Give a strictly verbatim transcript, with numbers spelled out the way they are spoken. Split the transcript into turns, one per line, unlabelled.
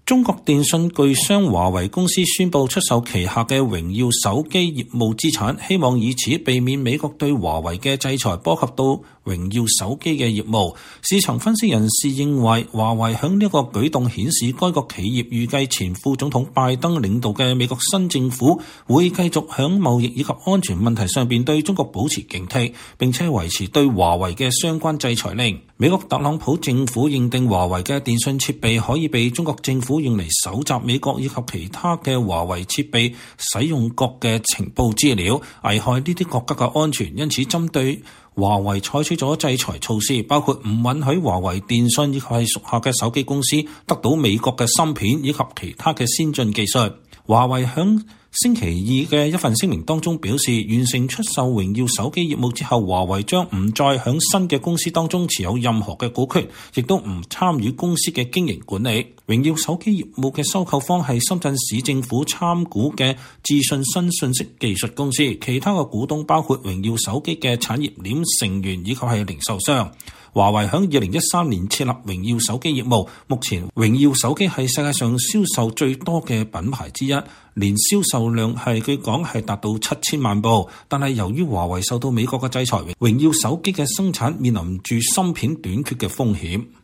中國電信巨商華為公司宣布出售旗下嘅榮耀手機業務資產，希望以此避免美國對華為嘅制裁波及到榮耀手機嘅業務。市場分析人士認為，華為響呢個舉動顯示該國企業預計前副總統拜登領導嘅美國新政府會繼續響貿易以及安全問題上邊對中國保持警惕，並且維持對華為嘅相關制裁令。美國特朗普政府認定華為嘅電信設備可以被中國政府用嚟搜集美國以及其他嘅華為設備使用國嘅情報資料，危害呢啲國家嘅安全，因此針對華為採取咗制裁措施，包括唔允許華為電信以及係屬下嘅手機公司得到美國嘅芯片以及其他嘅先進技術。華為響星期二嘅一份聲明當中表示，完成出售榮耀手機業務之後，華為將唔再響新嘅公司當中持有任何嘅股權，亦都唔參與公司嘅經營管理。榮耀手機業務嘅收購方係深圳市政府參股嘅智信新信息技術公司，其他嘅股東包括榮耀手機嘅產業鏈成員以及係零售商。華為響二零一三年設立榮耀手機業務，目前榮耀手機係世界上銷售最多嘅品牌之一，年銷售量係據講係達到七千萬部。但係由於華為受到美國嘅制裁，榮耀手機嘅生產面臨住芯片短缺嘅風險。